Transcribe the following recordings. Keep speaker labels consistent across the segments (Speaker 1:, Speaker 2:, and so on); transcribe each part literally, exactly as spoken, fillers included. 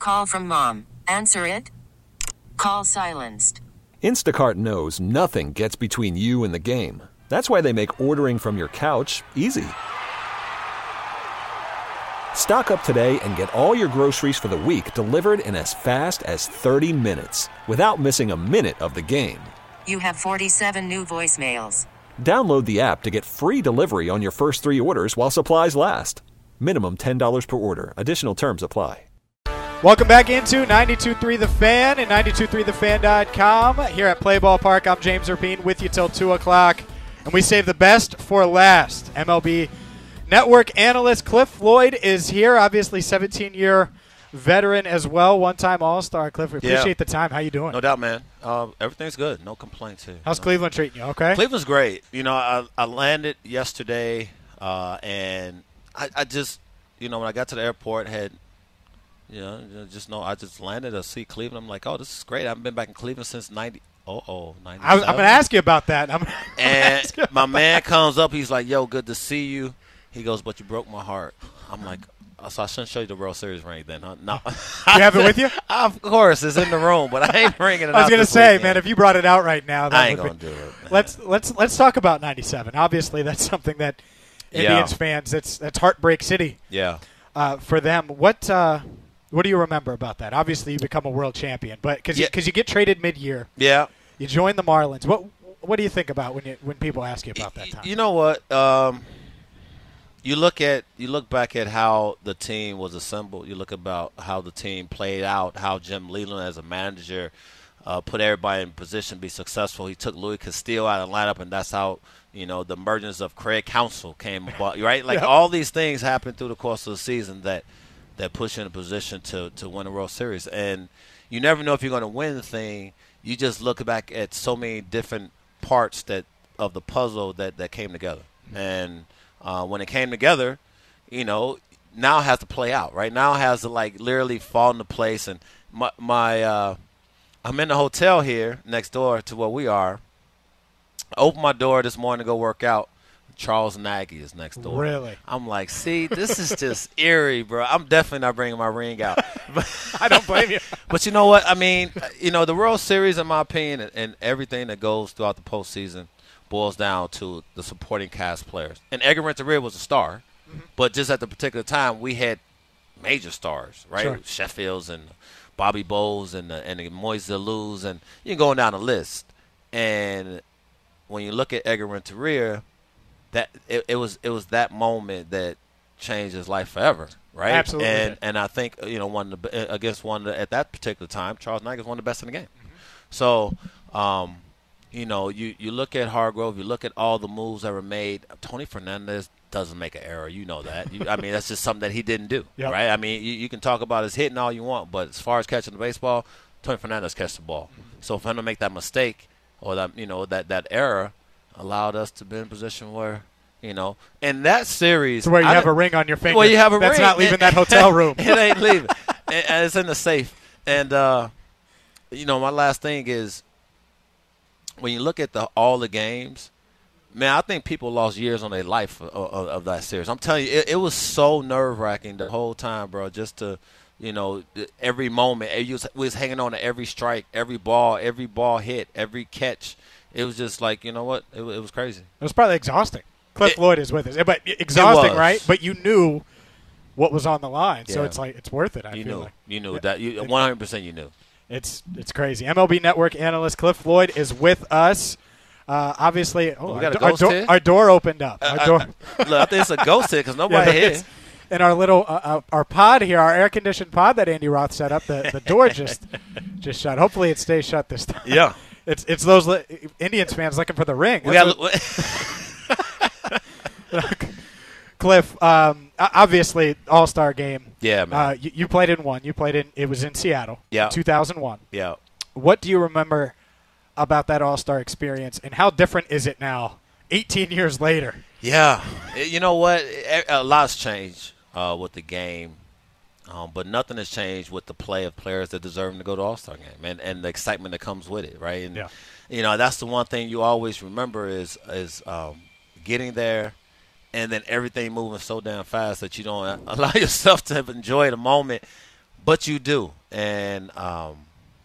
Speaker 1: Call from mom. Answer it. Call silenced.
Speaker 2: Instacart knows nothing gets between you and the game. That's why they make ordering from your couch easy. Stock up today and get all your groceries for the week delivered in as fast as thirty minutes without missing a minute of the game.
Speaker 1: You have forty-seven new voicemails.
Speaker 2: Download the app to get free delivery on your first three orders while supplies last. Minimum ten dollars per order. Additional terms apply.
Speaker 3: Welcome back into ninety-two point three The Fan and ninety-two point three the fan dot com. Here at Play Ball Park, I'm James Rapine with you till two o'clock. And we save the best for last. M L B Network analyst Cliff Floyd is here, obviously seventeen-year veteran as well, one-time All-Star. Cliff, we appreciate
Speaker 4: yeah.
Speaker 3: the time. How you doing?
Speaker 4: No doubt, man. Uh, everything's good. No complaints here.
Speaker 3: How's
Speaker 4: no.
Speaker 3: Cleveland treating you? Okay.
Speaker 4: Cleveland's great. You know, I, I landed yesterday, uh, and I, I just, you know, when I got to the airport, had, you know, just know I just landed to see Cleveland. I'm like, oh, this is great. I haven't been back in Cleveland since ninety. Oh, oh, ninety-seven.
Speaker 3: I was, I'm going to ask you about that. I'm
Speaker 4: and my man comes up. He's like, yo, good to see you. He goes, but you broke my heart. I'm like, oh, so I shouldn't show you the World Series ring then, huh? No.
Speaker 3: You have it with you?
Speaker 4: Of course, it's in the room, but I ain't bringing it out.
Speaker 3: I was
Speaker 4: going to
Speaker 3: say,
Speaker 4: weekend.
Speaker 3: man, if you brought it out right now, that
Speaker 4: I ain't
Speaker 3: would
Speaker 4: going to
Speaker 3: be,
Speaker 4: do it. Man.
Speaker 3: Let's let's let's talk about ninety-seven. Obviously, that's something that Indians
Speaker 4: yeah.
Speaker 3: fans, that's that's Heartbreak City.
Speaker 4: Yeah.
Speaker 3: Uh, for them, what uh, what do you remember about that? Obviously, you become a world champion, but because
Speaker 4: yeah.
Speaker 3: you, you get traded mid-year,
Speaker 4: yeah,
Speaker 3: you join the Marlins. What what do you think about when you when people ask you about that time?
Speaker 4: You know what? Um, you look at you look back at how the team was assembled. You look about how the team played out, how Jim Leland as a manager uh, put everybody in position to be successful. He took Louis Castillo out of the lineup, and that's how, you know, the emergence of Craig Counsell came about, right? Like
Speaker 3: yep.
Speaker 4: all these things happened through the course of the season that that push you in a position to to win a World Series. And you never know if you're going to win the thing. You just look back at so many different parts that of the puzzle that, that came together. Mm-hmm. And uh, when it came together, you know, now it has to play out, right? Now it has to, like, literally fall into place. And my, my uh, I'm in the hotel here next door to where we are. I opened my door this morning to go work out. Charles Nagy is next door.
Speaker 3: Really?
Speaker 4: I'm like, see, this is just eerie, bro. I'm definitely not bringing my ring out.
Speaker 3: I don't blame you.
Speaker 4: But you know what? I mean, you know, the World Series, in my opinion, and, and everything that goes throughout the postseason boils down to the supporting cast players. And Edgar Renteria was a star, mm-hmm. but just at the particular time, we had major stars, right?
Speaker 3: Sure.
Speaker 4: Sheffields and Bobby Bowles and the, and the Moise Alous, and you're going down the list. And when you look at Edgar Renteria, that it, it was it was that moment that changed his life forever, right?
Speaker 3: Absolutely.
Speaker 4: And and I think, you know, one of the, against one of the, at that particular time, Charles Nagy was one of the best in the game. Mm-hmm. So, um, you know, you, you look at Hargrove, you look at all the moves that were made. Tony Fernandez doesn't make an error, you know that. You, I mean, that's just something that he didn't do, yep. right? I mean, you, you can talk about his hitting all you want, but as far as catching the baseball, Tony Fernandez catches the ball. Mm-hmm. So for him to make that mistake or that, you know, that that error allowed us to be in a position where, you know, in that series.
Speaker 3: So where you
Speaker 4: I
Speaker 3: have a ring on your finger.
Speaker 4: Well, you have a
Speaker 3: That's
Speaker 4: ring.
Speaker 3: not leaving that hotel room.
Speaker 4: It ain't leaving. And it's in the safe. And, uh, you know, my last thing is when you look at the all the games, man, I think people lost years on their life of, of, of that series. I'm telling you, it, it was so nerve-wracking the whole time, bro, just to, you know, every moment. We was, we was hanging on to every strike, every ball, every ball hit, every catch. It was just like, you know what, it, it was crazy.
Speaker 3: It was probably exhausting. Cliff
Speaker 4: It,
Speaker 3: Floyd is with us. But exhausting,
Speaker 4: was.
Speaker 3: right? But you knew what was on the line. So
Speaker 4: Yeah.
Speaker 3: it's like it's worth it, I
Speaker 4: you
Speaker 3: feel
Speaker 4: knew.
Speaker 3: like.
Speaker 4: You knew
Speaker 3: Yeah.
Speaker 4: that. You, one hundred percent you knew.
Speaker 3: It's it's crazy. M L B Network analyst Cliff Floyd is with us. Uh, obviously, oh,
Speaker 4: Oh, we
Speaker 3: our,
Speaker 4: got a
Speaker 3: do- our,
Speaker 4: ghost
Speaker 3: door,
Speaker 4: here?
Speaker 3: our door opened up. Our
Speaker 4: Uh,
Speaker 3: door.
Speaker 4: I, look, I think it's a ghost here because nobody
Speaker 3: Yeah,
Speaker 4: here.
Speaker 3: it's- in our little uh, uh, our pod here, our air conditioned pod that Andy Roth set up, the, the door just just shut. Hopefully, it stays shut this time.
Speaker 4: Yeah.
Speaker 3: It's it's those li- Indians fans looking for the ring.
Speaker 4: We
Speaker 3: That's
Speaker 4: got.
Speaker 3: what- Cliff, um, o- obviously All Star game.
Speaker 4: Yeah, man.
Speaker 3: Uh, you, you played in one. You played in. It was in Seattle.
Speaker 4: Yeah.
Speaker 3: two thousand one.
Speaker 4: yeah.
Speaker 3: What do you remember about that All Star experience, and how different is it now, eighteen years later?
Speaker 4: Yeah. You know what? A lot's changed uh, with the game, um, but nothing has changed with the play of players that deserve to go to All-Star game and, and the excitement that comes with it, right? And,
Speaker 3: Yeah.
Speaker 4: you know, that's the one thing you always remember is is um, getting there and then everything moving so damn fast that you don't allow yourself to enjoy the moment. but you do. And, um,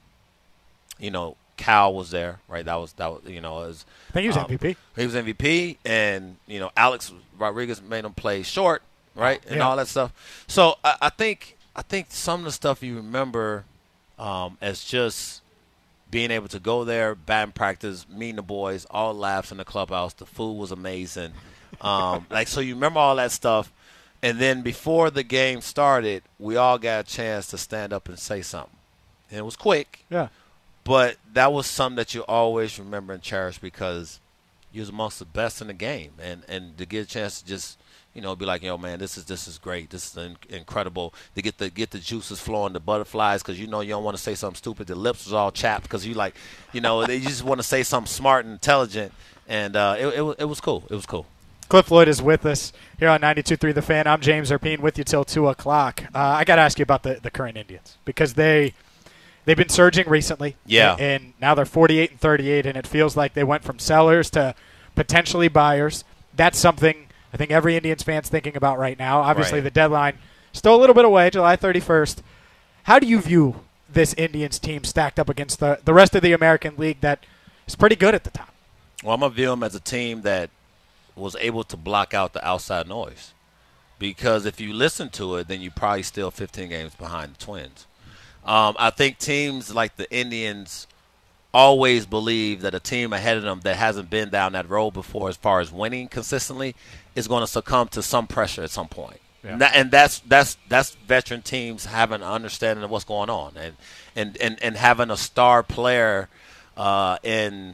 Speaker 4: you know, Cal was there, right? That was, that was you know, it was,
Speaker 3: I think he was
Speaker 4: um,
Speaker 3: M V P.
Speaker 4: He was M V P, and, you know, Alex Rodriguez made him play short, right, and
Speaker 3: Yeah.
Speaker 4: all that stuff. So I, I think I think some of the stuff you remember um, as just being able to go there, batting practice, meeting the boys, all laughs in the clubhouse. The food was amazing. Um, like, so you remember all that stuff. And then before the game started, we all got a chance to stand up and say something. And it was quick.
Speaker 3: Yeah.
Speaker 4: But that was something that you always remember and cherish because you was amongst the best in the game. And, and to get a chance to just, you know, be like, yo, man, this is this is great. This is in- incredible. To get the get the juices flowing, the butterflies, because you know you don't want to say something stupid. The lips was all chapped because you like, you know, they just want to say something smart and intelligent. And uh, it, it, wa- it was cool. It was cool.
Speaker 3: Cliff Lloyd is with us here on ninety-two point three The Fan. I'm James Erpine with you till two o'clock. Uh, I got to ask you about the, the current Indians because they, they've been surging recently.
Speaker 4: Yeah.
Speaker 3: And, and now they're forty-eight and thirty-eight, and it feels like they went from sellers to potentially buyers. That's something I think every Indians fan's thinking about right now. Obviously,
Speaker 4: Right.
Speaker 3: the deadline still a little bit away, July thirty-first. How do you view this Indians team stacked up against the, the rest of the American League that is pretty good at the top?
Speaker 4: Well, I'm going to view them as a team that was able to block out the outside noise. Because if you listen to it, then you're probably still fifteen games behind the Twins. Um, I think teams like the Indians always believe that a team ahead of them that hasn't been down that road before as far as winning consistently is going to succumb to some pressure at some point.
Speaker 3: Yeah.
Speaker 4: And, that, and that's that's that's veteran teams having an understanding of what's going on and and, and, and having a star player uh, in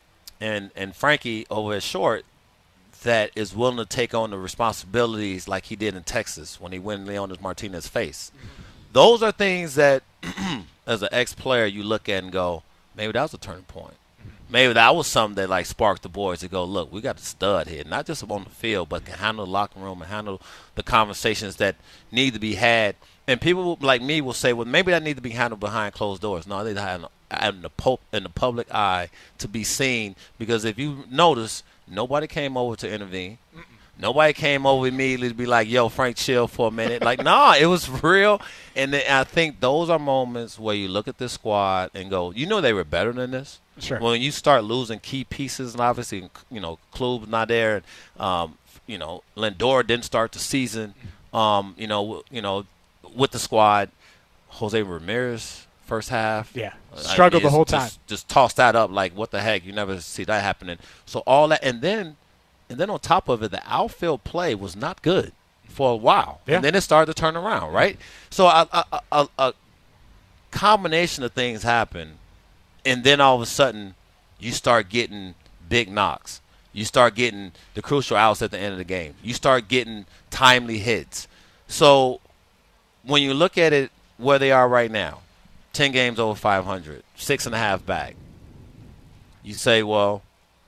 Speaker 4: in in Frankie over at short that is willing to take on the responsibilities like he did in Texas when he went in Leonis Martinez's face. Those are things that, as an ex-player, you look at and go, maybe that was a turning point. Maybe that was something that, like, sparked the boys to go, look, we got a stud here, not just on the field, but can handle the locker room and handle the conversations that need to be had. And people like me will say, well, maybe that need to be handled behind closed doors. No, they have in the, po- in the public eye to be seen because if you notice – nobody came over to intervene. Mm-mm. Nobody came over immediately to be like, yo, Frank, chill for a minute. Like, nah, it was real. And then I think those are moments where you look at this squad and go, you know they were better than this.
Speaker 3: Sure.
Speaker 4: When you start losing key pieces, and obviously, you know, Klub's not there. And, um, you know, Lindor didn't start the season, um, you know, you know, with the squad. Jose Ramirez. First half.
Speaker 3: Yeah. Struggled the whole time.
Speaker 4: Just, just tossed that up like, what the heck? You never see that happening. So all that. And then and then on top of it, the outfield play was not good for a while.
Speaker 3: Yeah.
Speaker 4: And then it started to turn around, right? So a, a, a, a combination of things happen. And then all of a sudden, you start getting big knocks. You start getting the crucial outs at the end of the game. You start getting timely hits. So when you look at it where they are right now, ten games over five hundred, six and a half back. You say, well,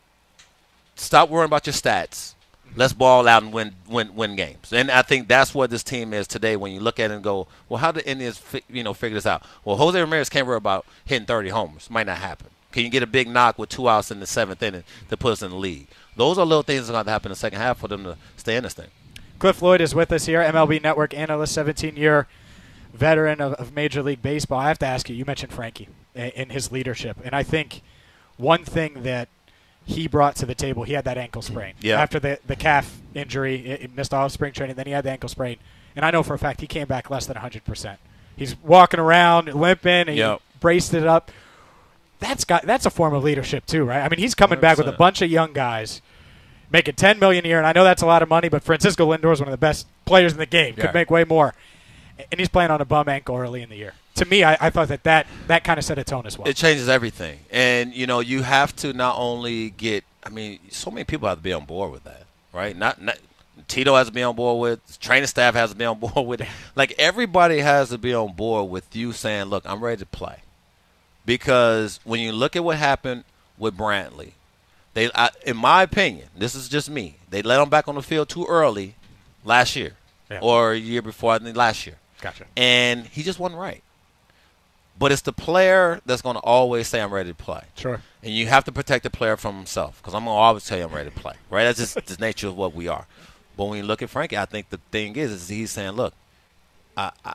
Speaker 4: stop worrying about your stats. Let's ball out and win, win, win games. And I think that's what this team is today. When you look at it and go, well, how did Indians, fi- you know, figure this out? Well, Jose Ramirez can't worry about hitting thirty homers. Might not happen. Can you get a big knock with two outs in the seventh inning to put us in the lead? Those are little things that are going to happen in the second half for them to stay in this thing.
Speaker 3: Cliff Lloyd is with us here, M L B Network analyst, seventeen-year veteran of, of Major League Baseball. I have to ask you, you mentioned Frankie in, in his leadership, and I think one thing that he brought to the table, he had that ankle sprain.
Speaker 4: Yeah.
Speaker 3: After the, the calf injury, he missed all of spring training, then he had the ankle sprain. And I know for a fact he came back less than one hundred percent. He's walking around, limping, and
Speaker 4: Yep.
Speaker 3: he braced it up. That's got that's a form of leadership too, right? I mean, he's coming
Speaker 4: one hundred
Speaker 3: back
Speaker 4: percent.
Speaker 3: with a bunch of young guys making ten million dollars a year, and I know that's a lot of money, but Francisco Lindor is one of the best players in the game. Could
Speaker 4: Yeah.
Speaker 3: make way more. And he's playing on a bum ankle early in the year. To me, I, I thought that that, that kind of set a tone as well.
Speaker 4: It changes everything. And, you know, you have to not only get – I mean, so many people have to be on board with that, right? Not, not Tito has to be on board with training staff has to be on board with it. Like, everybody has to be on board with you saying, look, I'm ready to play. Because when you look at what happened with Brantley, they, I, in my opinion, this is just me, they let him back on the field too early last year
Speaker 3: Yeah.
Speaker 4: or a year before, I think last year.
Speaker 3: Gotcha.
Speaker 4: And he just wasn't right. But it's the player that's going to always say, I'm ready to play.
Speaker 3: Sure.
Speaker 4: And you have to protect the player from himself because I'm going to always tell you I'm ready to play. Right? That's just the nature of what we are. But when you look at Frankie, I think the thing is, is he's saying, look, I, I,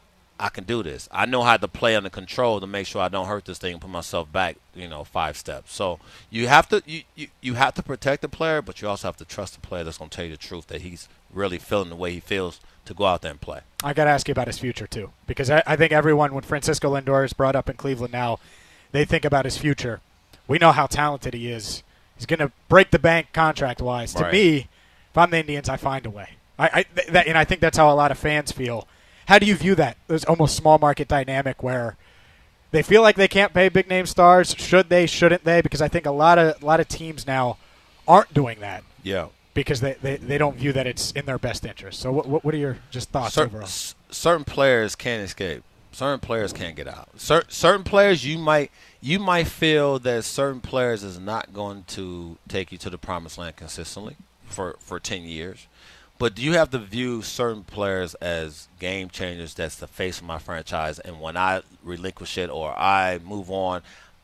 Speaker 4: I can do this. I know how to play under control to make sure I don't hurt this thing and put myself back, you know, five steps. So you have to you, you, you have to protect the player, but you also have to trust the player that's going to tell you the truth, that he's really feeling the way he feels to go out there and play.
Speaker 3: I got to ask you about his future, too, because I, I think everyone, when Francisco Lindor is brought up in Cleveland now, they think about his future. We know how talented he is. He's going to break the bank contract-wise.
Speaker 4: Right.
Speaker 3: To me, if I'm the Indians, I find a way. I, I th- that, and I think that's how a lot of fans feel. How do you view that? There's almost small market dynamic where they feel like they can't pay big name stars. Should they? Shouldn't they? Because I think a lot of a lot of teams now aren't doing that.
Speaker 4: Yeah.
Speaker 3: Because they, they, they don't view that it's in their best interest. So what what are your just thoughts
Speaker 4: Cer-
Speaker 3: overall?
Speaker 4: s- certain players can't escape. Certain players can't get out. Cer- certain players you might you might feel that certain players is not going to take you to the promised land consistently for, for ten years. But do you have to view certain players as game changers that's the face of my franchise, and when I relinquish it or I move on,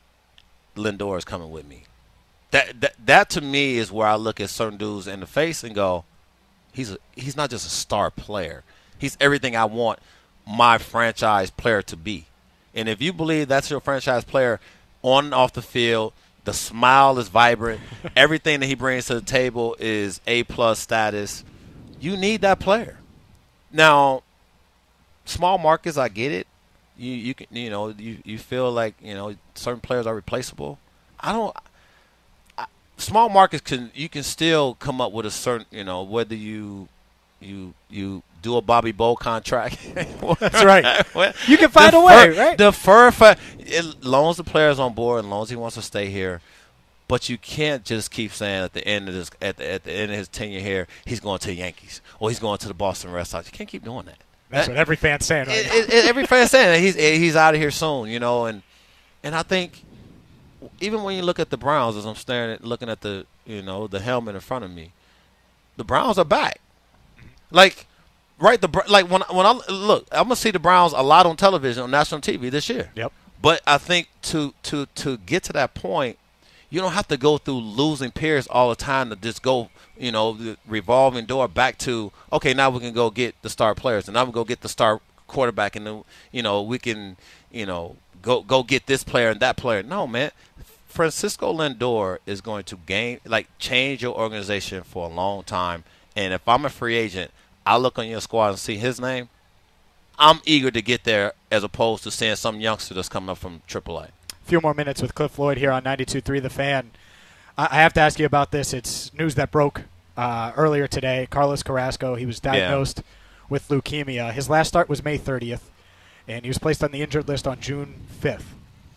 Speaker 4: Lindor is coming with me? That, that that to me is where I look at certain dudes in the face and go, he's a, he's not just a star player. He's everything I want my franchise player to be. And if you believe that's your franchise player on and off the field, the smile is vibrant, everything that he brings to the table is A-plus status, you need that player. Now, small markets, I get it. You you can you know you, you feel like you know certain players are replaceable. I don't. I, small markets can you can still come up with a certain you know whether you you you do a Bobby Bow contract.
Speaker 3: That's right. You can find
Speaker 4: defer,
Speaker 3: a way, right?
Speaker 4: Defer for as long as the player's on board, as long as he wants to stay here. But you can't just keep saying at the end of this, at the, at the end of his tenure here, he's going to the Yankees or he's going to the Boston Red Sox. You can't keep doing that.
Speaker 3: That's
Speaker 4: that,
Speaker 3: what every fan's saying right
Speaker 4: it,
Speaker 3: now.
Speaker 4: it, it, every fan's saying that he's he's out of here soon, you know. And and I think even when you look at the Browns, as I'm staring at looking at the you know the helmet in front of me, the Browns are back. Like right, the like when when I look, I'm gonna see the Browns a lot on television on national T V this year.
Speaker 3: Yep.
Speaker 4: But I think to to to get to that point, you don't have to go through losing periods all the time to just go, you know, the revolving door back to, okay, now we can go get the star players, and now we go get the star quarterback, and then, you know, we can, you know, go go get this player and that player. No, man. Francisco Lindor is going to gain, like, change your organization for a long time. And if I'm a free agent, I look on your squad and see his name, I'm eager to get there as opposed to seeing some youngster that's coming up from triple A.
Speaker 3: Few more minutes with Cliff Floyd here on ninety-two point three The Fan. I have to ask you about this. It's news that broke uh, earlier today. Carlos Carrasco, he was diagnosed yeah. with leukemia. His last start was May thirtieth, and he was placed on the injured list on June fifth.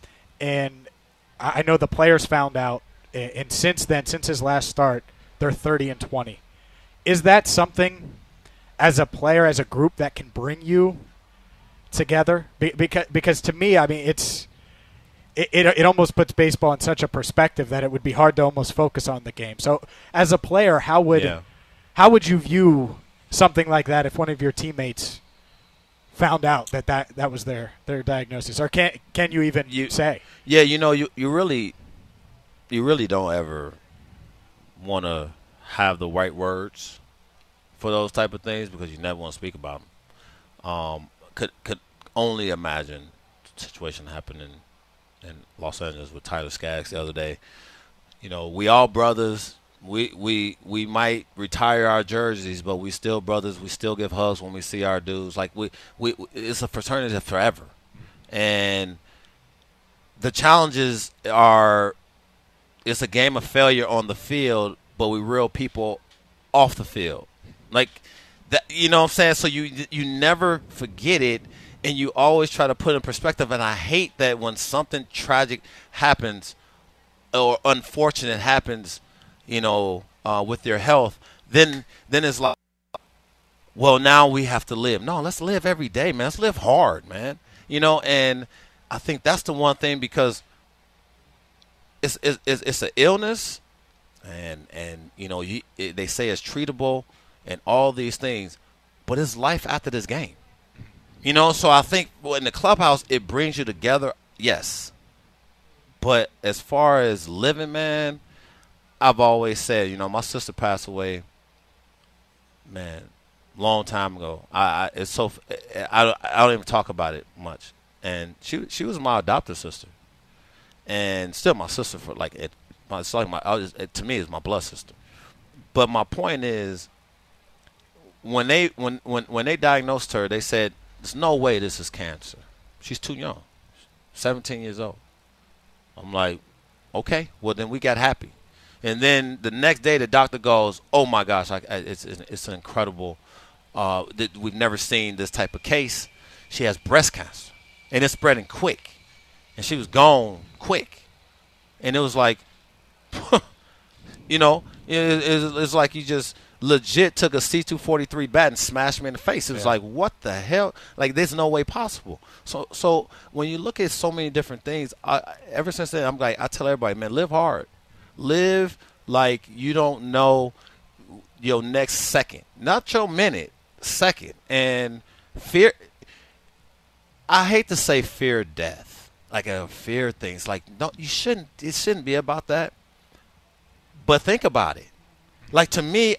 Speaker 3: And I know the players found out, and since then, since his last start, they're thirty and twenty. Is that something, as a player, as a group, that can bring you together? Be- because, because to me, I mean, it's – It, it it almost puts baseball in such a perspective that it would be hard to almost focus on the game. So, as a player, how would
Speaker 4: yeah.
Speaker 3: how would you view something like that if one of your teammates found out that that, that was their, their diagnosis, or can can you even
Speaker 4: you,
Speaker 3: say?
Speaker 4: Yeah, you know, you you really you really don't ever want to have the right words for those type of things because you never want to speak about them. Um, could could only imagine the situation happening in Los Angeles with Tyler Skaggs the other day. You know, we all brothers. We we we might retire our jerseys, but we still brothers. We still give hugs when we see our dudes. Like we we it's a fraternity forever. And the challenges are, it's a game of failure on the field, but we real people off the field. Like that, you know what I'm saying? So you you never forget it. And you always try to put in perspective, and I hate that when something tragic happens or unfortunate happens, you know, uh, with your health, then then it's like, well, now we have to live. No, let's live every day, man. Let's live hard, man. You know, and I think that's the one thing because it's it's, it's an illness, and and you know, you, it, they say it's treatable and all these things, but it's life after this game. You know, so I think well, in the clubhouse, it brings you together, yes. But as far as living, man, I've always said, you know, my sister passed away, man, long time ago. I, I it's so I, I, I don't even talk about it much. And she she was my adopted sister, and still my sister for like it. It's like my it, to me it's my blood sister. But my point is, when they when, when when they diagnosed her, they said there's no way this is cancer. She's too young, seventeen years old. I'm like, okay, well then we got happy. And then the next day the doctor goes, oh my gosh, I, I, it's it's an incredible. Uh, that we've never seen this type of case. She has breast cancer, and it's spreading quick, and she was gone quick, and it was like. You know, it, it, it's like you just legit took a C two forty-three bat and smashed me in the face. It was yeah. like, what the hell? Like, there's no way possible. So, so when you look at so many different things, I, ever since then, I'm like, I tell everybody, man, live hard, live like you don't know your next second, not your minute, second. And fear. I hate to say fear death, like I fear things. Like, no, you shouldn't. It shouldn't be about that. But think about it. Like, to me,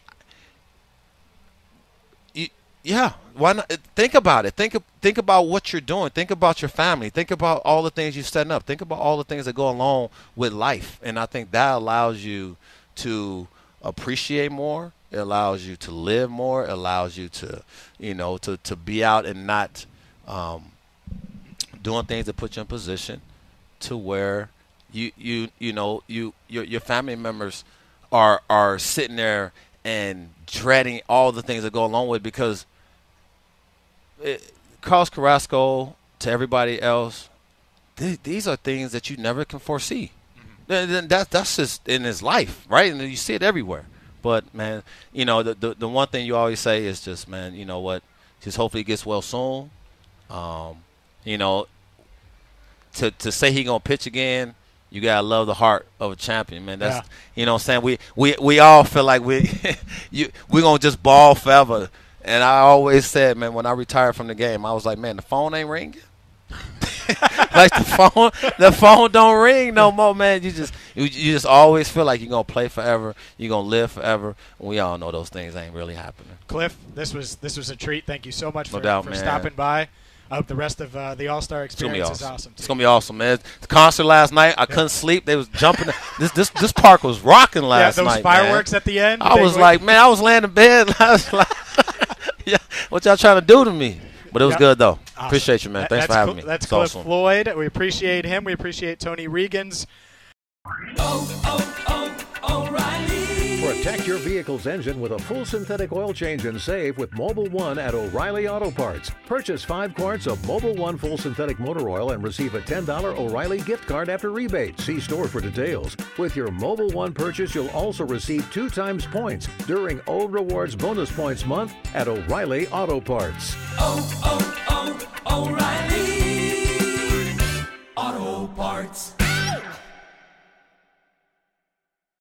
Speaker 4: you, yeah, why not? Think about it. Think think about what you're doing. Think about your family. Think about all the things you're setting up. Think about all the things that go along with life. And I think that allows you to appreciate more. It allows you to live more. It allows you to, you know, to, to be out and not um, doing things that put you in position to where You you you know you your your family members are are sitting there and dreading all the things that go along with it, because it, Carlos Carrasco, to everybody else, th- these are things that you never can foresee. Mm-hmm. That that's just in his life, right? And you see it everywhere. But man, you know the, the the one thing you always say is just, man, you know what? Just hopefully he gets well soon. Um, you know, to to say he gonna pitch again. You gotta love the heart of a champion, man. That's yeah. you know what I'm saying. We we we all feel like we you we gonna just ball forever. And I always said, man, when I retired from the game, I was like, man, the phone ain't ringing. Like the phone, the phone don't ring no more, man. You just you, you just always feel like you're gonna play forever, you're gonna live forever. And we all know those things ain't really happening.
Speaker 3: Cliff, this was this was a treat. Thank you so much
Speaker 4: no
Speaker 3: for,
Speaker 4: doubt,
Speaker 3: for
Speaker 4: man.
Speaker 3: stopping by. I hope the rest of uh, the All-Star experience
Speaker 4: awesome.
Speaker 3: is awesome, too.
Speaker 4: It's going to be awesome, man. The concert last night, I yeah. couldn't sleep. They was jumping. this this this park was rocking last
Speaker 3: night, Yeah, those
Speaker 4: night,
Speaker 3: fireworks
Speaker 4: man.
Speaker 3: at the end.
Speaker 4: I was went? like, man, I was laying in bed. I was like, yeah, what y'all trying to do to me? But it was yep. good, though. Awesome. Appreciate you, man. Thanks
Speaker 3: that's
Speaker 4: for having
Speaker 3: cl-
Speaker 4: me.
Speaker 3: That's
Speaker 4: it's
Speaker 3: Cliff
Speaker 4: awesome.
Speaker 3: Floyd. We appreciate him. We appreciate Tony Regans.
Speaker 5: Oh, oh, oh, O'Reilly.
Speaker 6: Protect your vehicle's engine with a full synthetic oil change and save with Mobil one at O'Reilly Auto Parts. Purchase five quarts of Mobil one full synthetic motor oil and receive a ten dollars O'Reilly gift card after rebate. See store for details. With your Mobil one purchase, you'll also receive two times points during O Rewards Bonus Points Month at O'Reilly Auto Parts.
Speaker 5: Oh, oh, oh, O'Reilly Auto Parts.